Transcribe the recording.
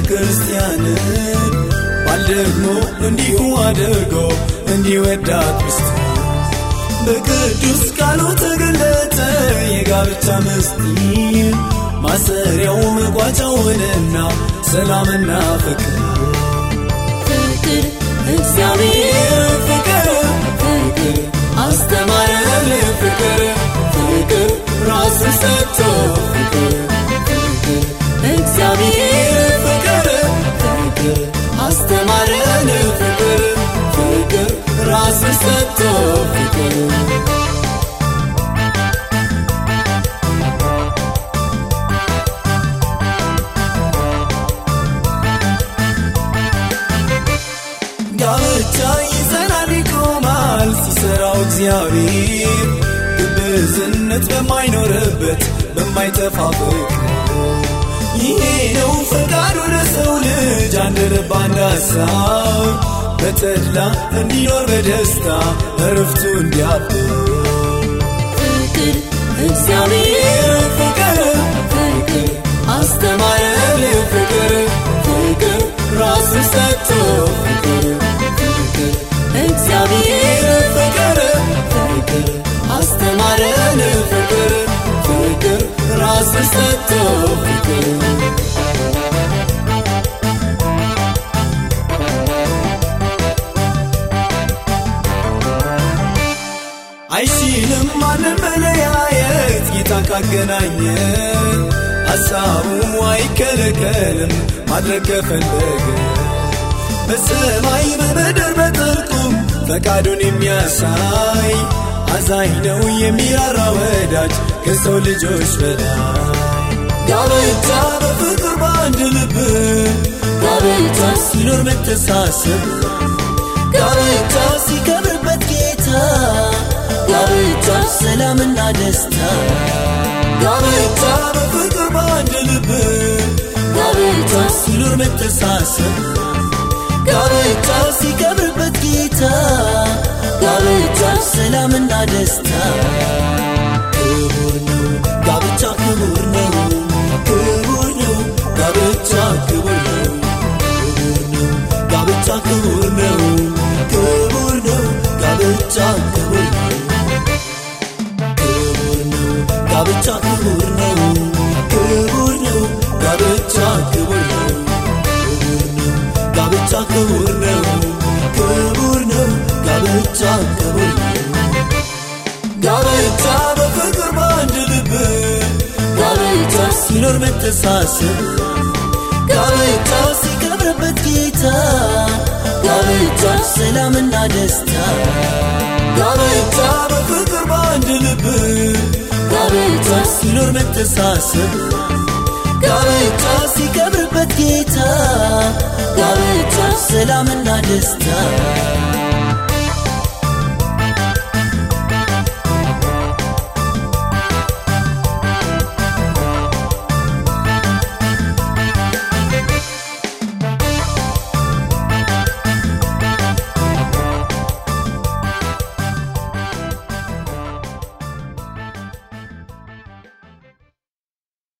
ክርስቲያን ባልደግሞ እንዲሁ አድርጎ እንዲወዳት ሚስት በቅዱስ ቃሉ ተገለጠ የጋብቻ ምስጢር ማሰሪያው መቋጫውንና ሰላምና ፍቅር እግዚአብሔር ፍቅር አስተማረን ፍቅር ራሱን ሰጥቶ ፍቅር እግዚአብሔር ፍቅር አስተማረን ፍቅር ራሱን ሰጥቶ ፍቅር ጋብቻ ይጸናል ይቆማል ሲሰራው እግዚአብሔር ግብዝነት በማይኖርበት በማይጠፋ ፍቅር ይሄ ነው ፈቃዱ ለሰው ልጅ አንድ ልብ አንድ ሐሳብ በተድላ እንዲኖር በደስታ እረፍቱ እንዲያብብ ፍቅር እግዚአብሔር ፍቅር አስተማረን ፍቅር ራሱን ሰጥቶ ፍቅር እግዚአብሔር ፍቅር አስተማረን ፍቅር ራሱን ሰጥቶ ፍቅር አይሽልም ማንም መለያየት ጌታ ካገናኘ ሐሳቡ አይከለከልም ማድረግ ከፈለገ በሰማይ በምድር በጥልቁም ፈቃዱን የሚያሳይ አዛኝ ነው የሚራራ ወዳጅ ከሰው ልጆች በላይ ጋብቻ በፍቅር በአንድ ልብ ጋብቻ ሲኖር መተሳሰብ ጋብቻ ሲከብርበት ጌታ ጋብቻ ሰላምና ደስታ ጋብቻ በፍቅር በአንድ ልብ ጋብቻ ሲኖር መተሳሰብ ጋብቻ ሲከብርበት ጌታ ጋብቻ ሰላምና ደስታ ክቡር ነው ጋብቻ ክቡር ነው ጋብቻ ክቡር ነው ጋብቻ ክቡር ነው ጋብቻ ክቡር ነው ጋብቻ ክቡር ነው ጋብቻ ክቡር ነው ጋብቻ ክቡር ነው ጋብቻ ክቡር ነው ጋብቻ በፍቅር በአንድ ልብ ጋብቻ ሲኖር መተሳሰብ ጋብቻ ሲከብርበት ጌታ ጋብቻ ሰላምና ደስታ ጋብቻ በፍቅር በአንድ ልብ ጋብቻ ሲኖር መተሳሰብ ጋብቻ ሲከብርበት ጌታ ጋብቻ ሰላምና ደስታ